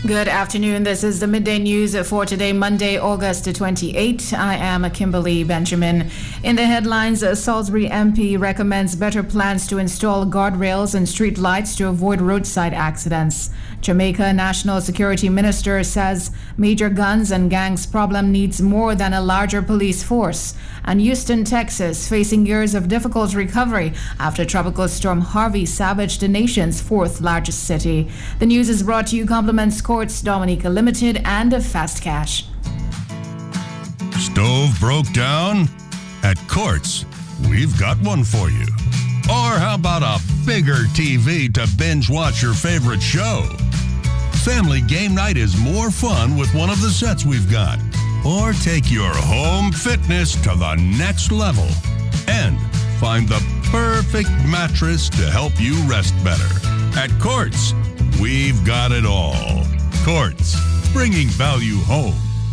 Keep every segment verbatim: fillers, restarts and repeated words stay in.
Good afternoon. This is the Midday News for today, Monday, August twenty-eighth. I am Kimberly Benjamin. In the headlines, Salisbury M P recommends better plans to install guardrails and street lights to avoid roadside accidents. Jamaica National Security Minister says major guns and gangs problem needs more than a larger police force. And Houston, Texas, facing years of difficult recovery after Tropical Storm Harvey savaged the nation's fourth largest city. The news is brought to you compliments Courts Dominica Limited and Fast Cash. Stove broke down? At Courts, we've got one for you. Or how about a bigger T V to binge watch your favorite show? Family game night is more fun with one of the sets we've got. Or take your home fitness to the next level. And find the perfect mattress to help you rest better. At Courts, we've got it all. Courts, bringing value home.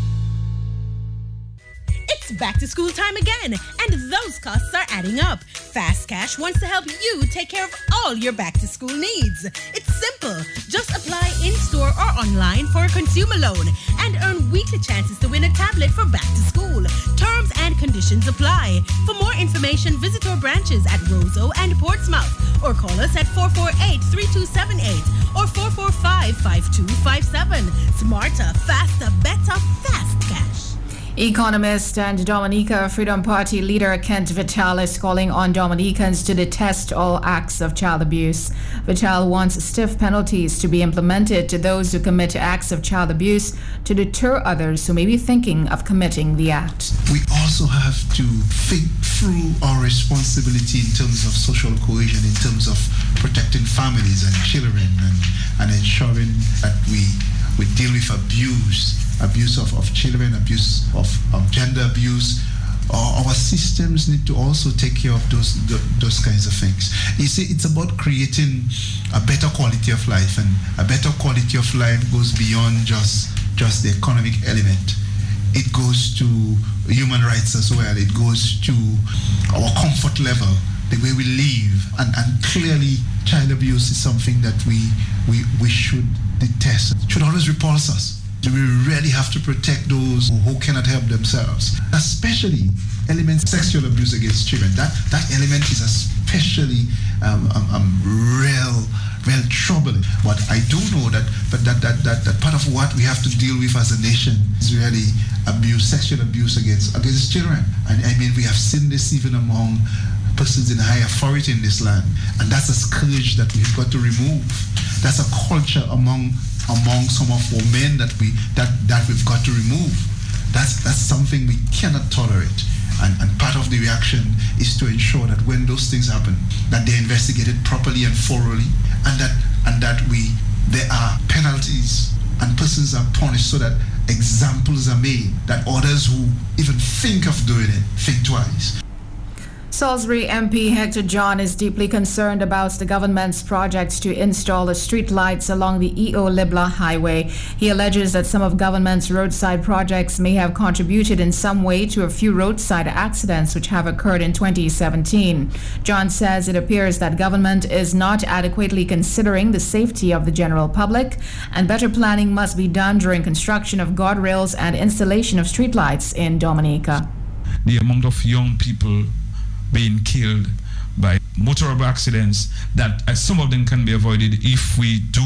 It's back to school time again, and those costs are adding up. Fast Cash wants to help you take care of all your back to school needs. It's simple. Just apply in-store or online for a consumer loan and earn weekly chances to win a tablet for back to school. Terms and conditions apply. For more information, visit our branches at Roseau and Portsmouth or call us at four four eight, three two seven eight or four four five, five two five seven. Smarter, faster, better, Fast Cash. Economist and Dominica Freedom Party leader Kent Vital is calling on Dominicans to detest all acts of child abuse. Vital wants stiff penalties to be implemented to those who commit acts of child abuse to deter others who may be thinking of committing the act. We also have to think through our responsibility in terms of social cohesion, in terms of protecting families and children and, and ensuring that we, we deal with abuse. Abuse of, of children, abuse of, of gender abuse. Our, our systems need to also take care of those, those kinds of things. You see, it's about creating a better quality of life, and a better quality of life goes beyond just, just the economic element. It goes to human rights as well. It goes to our comfort level, the way we live. And, and clearly, child abuse is something that we, we, we should detest. It should always repulse us. We really have to protect those who cannot help themselves, especially elements of sexual abuse against children. That that element is especially um, um, um, real, real troubling. But I do know that, but that, that that that part of what we have to deal with as a nation is really abuse, sexual abuse against against children. And I mean, we have seen this even among persons in high authority in this land, and that's a scourge that we've got to remove. That's a culture among among some of our men that we that, that we've got to remove. That's that's something we cannot tolerate. And, and part of the reaction is to ensure that when those things happen, that they're investigated properly and thoroughly, and that and that we there are penalties and persons are punished so that examples are made, that others who even think of doing it think twice. Salisbury M P Hector John is deeply concerned about the government's projects to install the street lights along the E O Libla highway. He alleges that some of government's roadside projects may have contributed in some way to a few roadside accidents which have occurred in twenty seventeen. John says it appears that government is not adequately considering the safety of the general public, and better planning must be done during construction of guardrails and installation of streetlights in Dominica. The amount of young people being killed by motorable accidents, that uh, some of them can be avoided if we do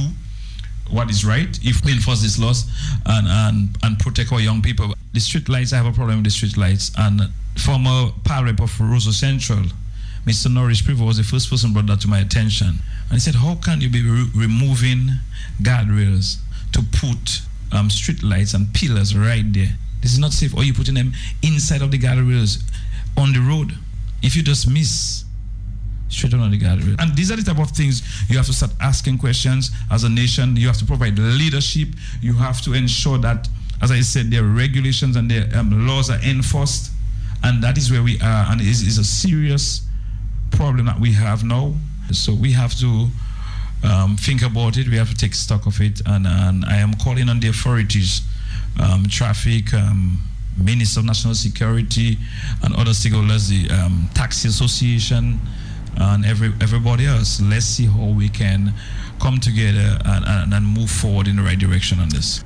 what is right, if we enforce these laws and, and, and protect our young people. The street lights, I have a problem with the street lights, and former Pal Rep of Roseau Central, Mister Norris Privo, was the first person who brought that to my attention. And he said, how can you be re- removing guardrails to put um, street lights and pillars right there? This is not safe. Or you putting them inside of the guardrails on the road. If you just miss, straight on the guardrail. And these are the type of things you have to start asking questions as a nation. You have to provide leadership. You have to ensure that, as I said, their regulations and their um, laws are enforced. And that is where we are. And it is a serious problem that we have now. So we have to um, think about it. We have to take stock of it. And, and I am calling on the authorities, um, traffic, um, Minister of National Security, and other stakeholders, the um, Taxi Association, and every everybody else. Let's see how we can come together and, and, and move forward in the right direction on this.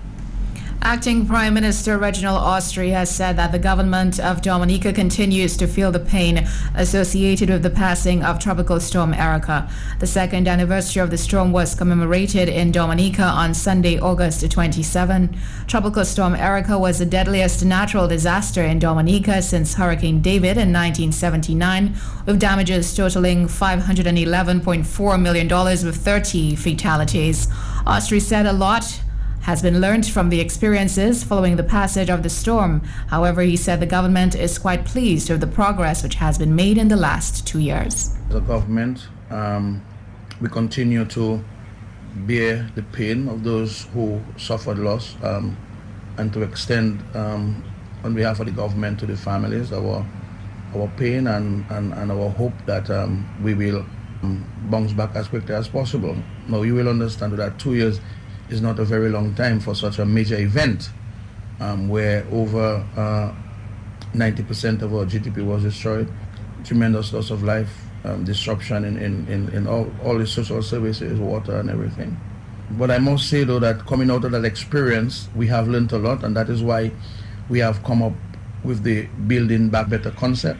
Acting Prime Minister Reginald Austrie has said that the government of Dominica continues to feel the pain associated with the passing of Tropical Storm Erica. The second anniversary of the storm was commemorated in Dominica on Sunday, August twenty-seventh. Tropical Storm Erica was the deadliest natural disaster in Dominica since Hurricane David in nineteen seventy-nine, with damages totaling five hundred eleven point four million dollars with thirty fatalities. Austrie said a lot has been learned from the experiences following the passage of the storm. However, he said the government is quite pleased with the progress which has been made in the last two years. The government, um, we continue to bear the pain of those who suffered loss um, and to extend um, on behalf of the government to the families our our pain and, and, and our hope that um, we will um, bounce back as quickly as possible. Now, you will understand that two years is not a very long time for such a major event um, where over uh, ninety percent of our G D P was destroyed, tremendous loss of life, um, disruption in, in, in, in all, all the social services, water and everything. But I must say though that coming out of that experience, we have learned a lot, and that is why we have come up with the Building Back Better concept.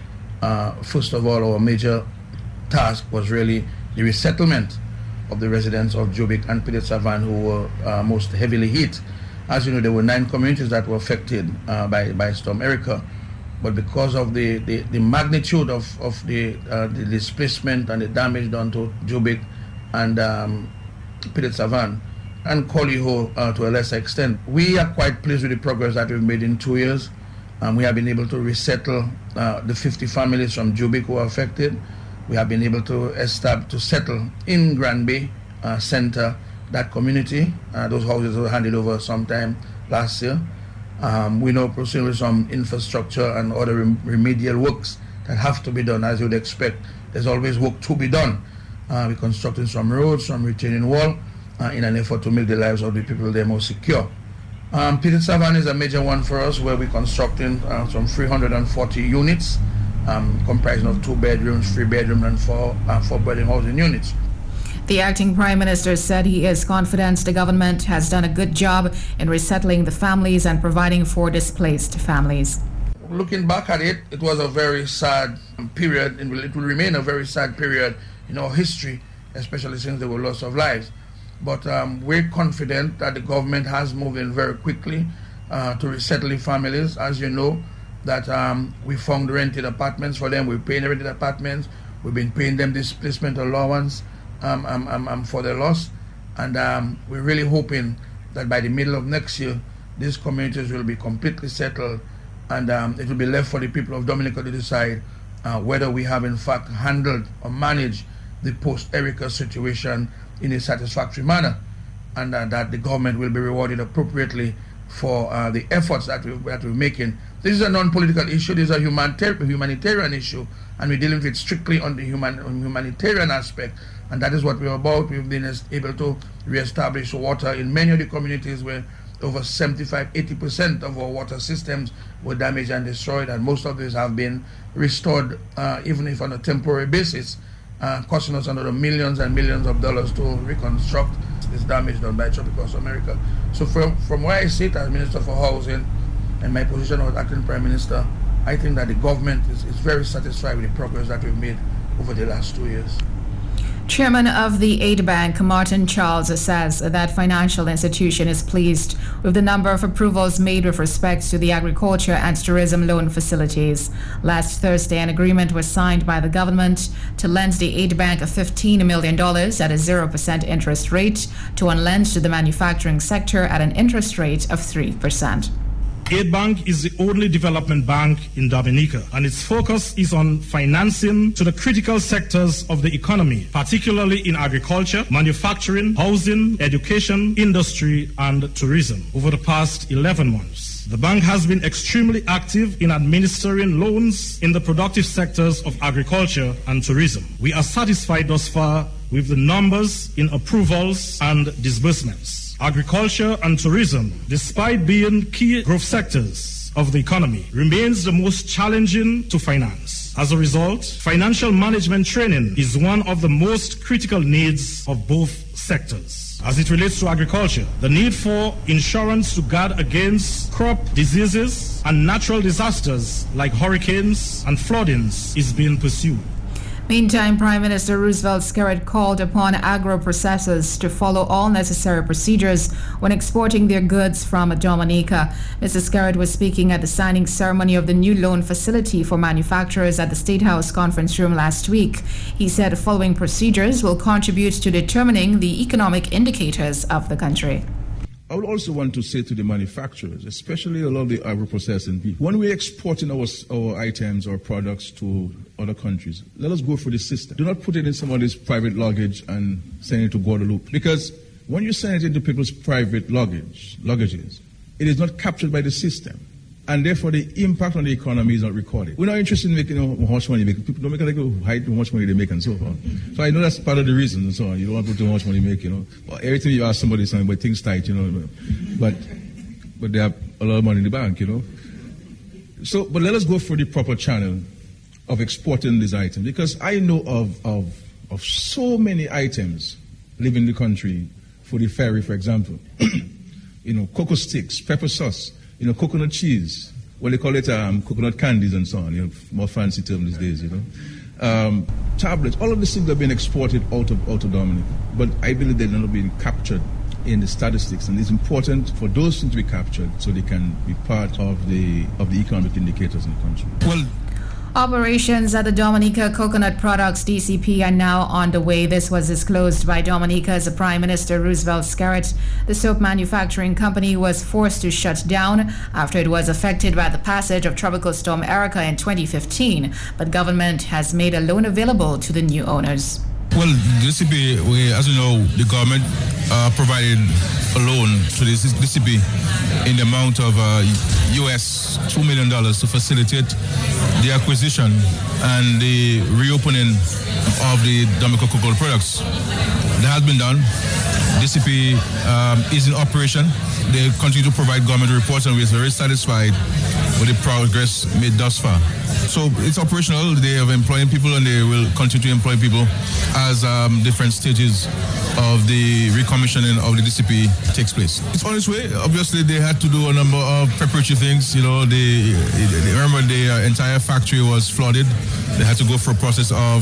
Uh, first of all, our major task was really the resettlement of the residents of Jobic and Pilit-Savan who were uh, most heavily hit. As you know, there were nine communities that were affected uh, by, by Storm Erica. But because of the, the, the magnitude of, of the, uh, the displacement and the damage done to Jobic and um, Pilit-Savan and Coliho uh, to a lesser extent, we are quite pleased with the progress that we've made in two years. Um, we have been able to resettle uh, the fifty families from Jobic who are affected. We have been able to establish, to settle in Granby uh, Center, that community. Uh, those houses were handed over sometime last year. Um, we now proceed with some infrastructure and other rem remedial works that have to be done, as you would expect. There's always work to be done. Uh, we're constructing some roads, some retaining wall, uh, in an effort to make the lives of the people there more secure. Um, Pilit-Savan is a major one for us, where we're constructing uh, some three hundred forty units. Um, comprising of two bedrooms, three bedrooms, and four, uh, four bedroom housing units. The acting Prime Minister said he is confident the government has done a good job in resettling the families and providing for displaced families. Looking back at it, it was a very sad period, and it will remain a very sad period in our history, especially since there were loss of lives. But um, we're confident that the government has moved in very quickly uh, to resettle the families. As you know, that um, we found rented apartments for them. We're paying rented apartments. We've been paying them displacement allowance um, um, um, um, for their loss. And um, we're really hoping that by the middle of next year, these communities will be completely settled, and um, it will be left for the people of Dominica to decide uh, whether we have in fact handled or managed the post-Erica situation in a satisfactory manner, and uh, that the government will be rewarded appropriately for uh, the efforts that, we, that we're making. This is a non-political issue. This is a humanitarian, humanitarian issue, and we're dealing with it strictly on the human, on humanitarian aspect, and that is what we're about. We've been able to re-establish water in many of the communities where over seventy-five, eighty percent of our water systems were damaged and destroyed, and most of these have been restored, uh, even if on a temporary basis, uh, costing us another millions and millions of dollars to reconstruct this damage done by Tropical Storm Erica. So from, from where I sit as Minister for Housing, and my position as acting Prime Minister, I think that the government is, is very satisfied with the progress that we've made over the last two years. Chairman of the Aid Bank, Martin Charles, says that financial institution is pleased with the number of approvals made with respect to the agriculture and tourism loan facilities. Last Thursday, an agreement was signed by the government to lend the Aid Bank fifteen million dollars at a zero percent interest rate to unlend to the manufacturing sector at an interest rate of three percent. Aid Bank is the only development bank in Dominica, and its focus is on financing to the critical sectors of the economy, particularly in agriculture, manufacturing, housing, education, industry, and tourism. Over the past eleven months, the bank has been extremely active in administering loans in the productive sectors of agriculture and tourism. We are satisfied thus far with the numbers in approvals and disbursements. Agriculture and tourism, despite being key growth sectors of the economy, remains the most challenging to finance. As a result, financial management training is one of the most critical needs of both sectors. As it relates to agriculture, the need for insurance to guard against crop diseases and natural disasters like hurricanes and floodings is being pursued. Meantime, Prime Minister Roosevelt Skerrit called upon agro-processors to follow all necessary procedures when exporting their goods from Dominica. Mister Skerrit was speaking at the signing ceremony of the new loan facility for manufacturers at the State House conference room last week. He said the following procedures will contribute to determining the economic indicators of the country. I would also want to say to the manufacturers, especially a lot of the agro-processing people, when we're exporting our, our items or products to other countries, let us go through the system. Do not put it in somebody's private luggage and send it to Guadeloupe. Because when you send it into people's private luggage, luggages, it is not captured by the system. And therefore, the impact on the economy is not recorded. We're not interested in making you know, how much money they make. People don't make like oh, hide how much money they make and so on. So I know that's part of the reason and so on. You don't want to put too much money they make, you know. Well, every time you ask somebody something, but things tight, you know. But but they have a lot of money in the bank, you know. So, but let us go through the proper channel of exporting these items, because I know of of of so many items leaving the country for the ferry, for example. You know, cocoa sticks, pepper sauce. You know, coconut cheese. Well, they call it um, coconut candies and so on. You know, more fancy term these days. You know, um, tablets. All of these things are being exported out of out of Dominica, but I believe they're not being captured in the statistics, and it's important for those things to be captured so they can be part of the of the economic indicators in the country. Well. Operations at the Dominica Coconut Products D C P are now on the way. This was disclosed by Dominica's Prime Minister Roosevelt Skerrit. The soap manufacturing company was forced to shut down after it was affected by the passage of Tropical Storm Erica in twenty fifteen, but government has made a loan available to the new owners. Well, D C P, we, as you know, the government uh, provided a loan to the D C P in the amount of uh, U S two million dollars to facilitate the acquisition and the reopening of the Dominica Coconut Products. That has been done. D C P um, is in operation. They continue to provide government reports, and we're very satisfied with the progress made thus far. So it's operational. They are employing people, and they will continue to employ people as um, different stages of the recommissioning of the D C P takes place. It's on its way. Obviously, they had to do a number of preparatory things. You know, they, they remember the uh, entire factory was flooded. They had to go through a process of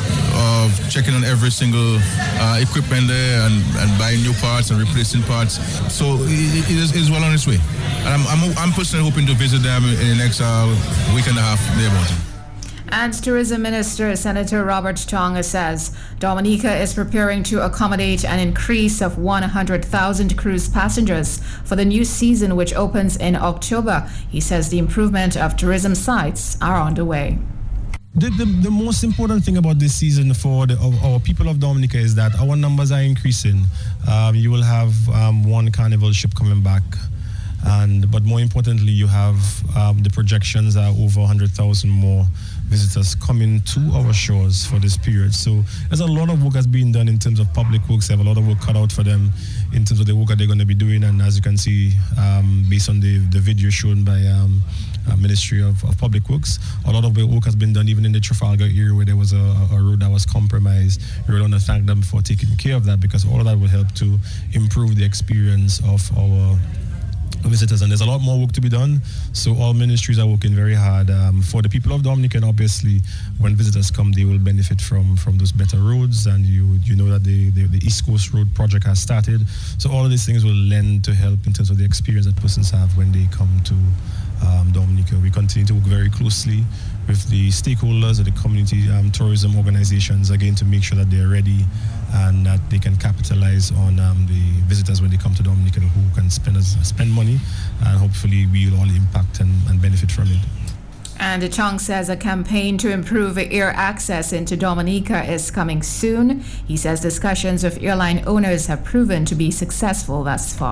of checking on every single uh, equipment there and, and buying new parts and replacing parts. So it, it, is, it is well on its way. And I'm, I'm, I'm personally hoping to visit them in the next uh, week and a half thereabouts. And Tourism Minister Senator Robert Tonga says Dominica is preparing to accommodate an increase of one hundred thousand cruise passengers for the new season, which opens in October. He says the improvement of tourism sites are underway. The, the, the most important thing about this season for the, of, our people of Dominica is that our numbers are increasing. Um, you will have um, one carnival ship coming back. And but more importantly, you have um, the projections are over one hundred thousand more visitors coming to our shores for this period. So there's a lot of work that's being done in terms of public works. They have a lot of work cut out for them in terms of the work that they're going to be doing. And as you can see, um, based on the, the video shown by um, uh, Ministry of, of Public Works, a lot of the work has been done even in the Trafalgar area where there was a, a road that was compromised. We really want to thank them for taking care of that, because all of that will help to improve the experience of our visitors, and there's a lot more work to be done. So all ministries are working very hard um, for the people of Dominica, and obviously when visitors come, they will benefit from from those better roads. And you you know that the, the the East Coast Road project has started, so all of these things will lend to help in terms of the experience that persons have when they come to um, Dominica. We continue to work very closely with the stakeholders of the community um, tourism organizations, again, to make sure that they're ready and that they can capitalize on um, the visitors when they come to Dominica, who can spend spend money, and hopefully we'll all impact and, and benefit from it. And Chong says a campaign to improve air access into Dominica is coming soon. He says discussions with airline owners have proven to be successful thus far.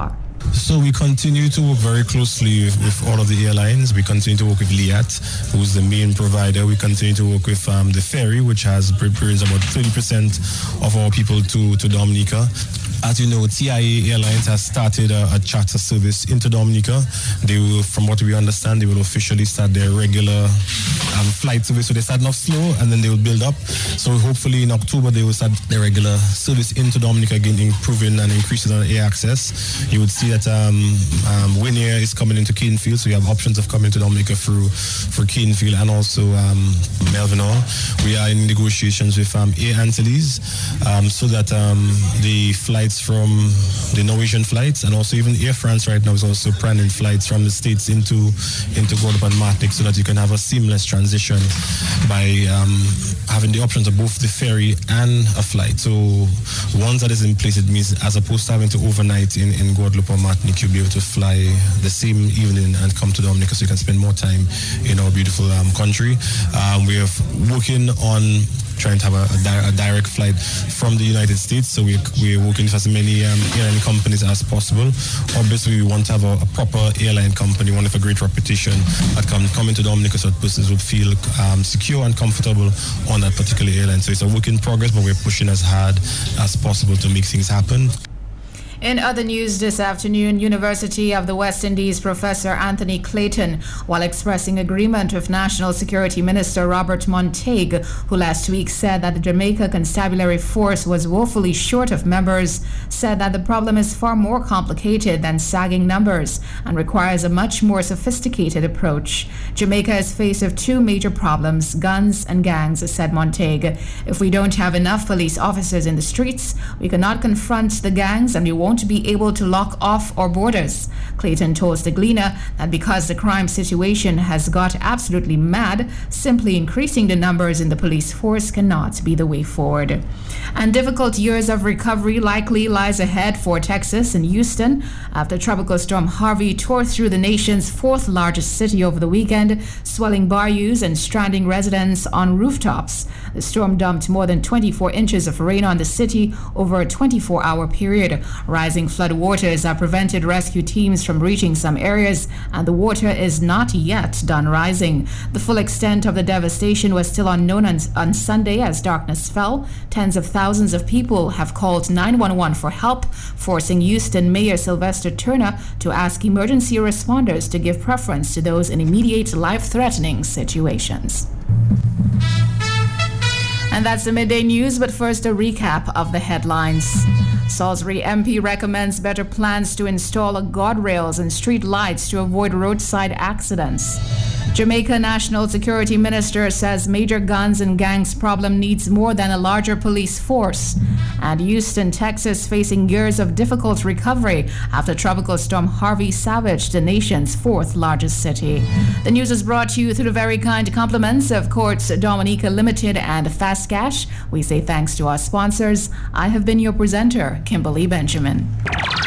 So we continue to work very closely with, with all of the airlines. We continue to work with Liat, who's the main provider. We continue to work with um, the ferry, which has brings about thirty percent of our people to, to Dominica. As you know, T I A Airlines has started a, a charter service into Dominica. They will, from what we understand, they will officially start their regular um, flight service. So they start off slow and then they will build up. So hopefully in October they will start their regular service into Dominica, again improving and increasing on air access. You would see that um, um, Win Air is coming into Canefield, so you have options of coming to Dominica through for Canefield and also um, Melvinall. We are in negotiations with um, Air Antilles um, so that um, the flights from the Norwegian flights and also even Air France right now is also planning flights from the States into into Guadeloupe and Martinique so that you can have a seamless transition by um, having the options of both the ferry and a flight. So once that is in place, it means as opposed to having to overnight in, in Guadeloupe or Martinique, you'll be able to fly the same evening and come to Dominica so you can spend more time in our beautiful um, country. Um, we are working on trying to have a, a, di- a direct flight from the United States, so we're, we're working with as many um, airline companies as possible. Obviously, we want to have a, a proper airline company, one with a great reputation, that can come into Dominica so that persons would feel um, secure and comfortable on that particular airline. So it's a work in progress, but we're pushing as hard as possible to make things happen. In other news this afternoon, University of the West Indies Professor Anthony Clayton, while expressing agreement with National Security Minister Robert Montague, who last week said that the Jamaica Constabulary Force was woefully short of members, said that the problem is far more complicated than sagging numbers and requires a much more sophisticated approach. Jamaica is faced with two major problems, guns and gangs, said Montague. If we don't have enough police officers in the streets, we cannot confront the gangs and we won't be able to lock off our borders. Clayton told the Gleaner that because the crime situation has got absolutely mad, simply increasing the numbers in the police force cannot be the way forward. And difficult years of recovery likely lies ahead for Texas and Houston after Tropical Storm Harvey tore through the nation's fourth largest city over the weekend, swelling bayous and stranding residents on rooftops. The storm dumped more than twenty-four inches of rain on the city over a twenty-four hour period. Rising flood waters have prevented rescue teams from reaching some areas, and the water is not yet done rising. The full extent of the devastation was still unknown on, on Sunday as darkness fell. Tens of thousands of people have called nine one one for help, forcing Houston Mayor Sylvester Turner to ask emergency responders to give preference to those in immediate life-threatening situations. And that's the midday news, but first a recap of the headlines. Salisbury M P recommends better plans to install guardrails and street lights to avoid roadside accidents. Jamaica National Security Minister says major guns and gangs problem needs more than a larger police force. And Houston, Texas facing years of difficult recovery after Tropical Storm Harvey savaged the nation's fourth largest city. The news is brought to you through the very kind compliments of Courts Dominica Limited and Fast Cash. We say thanks to our sponsors. I have been your presenter, Kimberly Benjamin.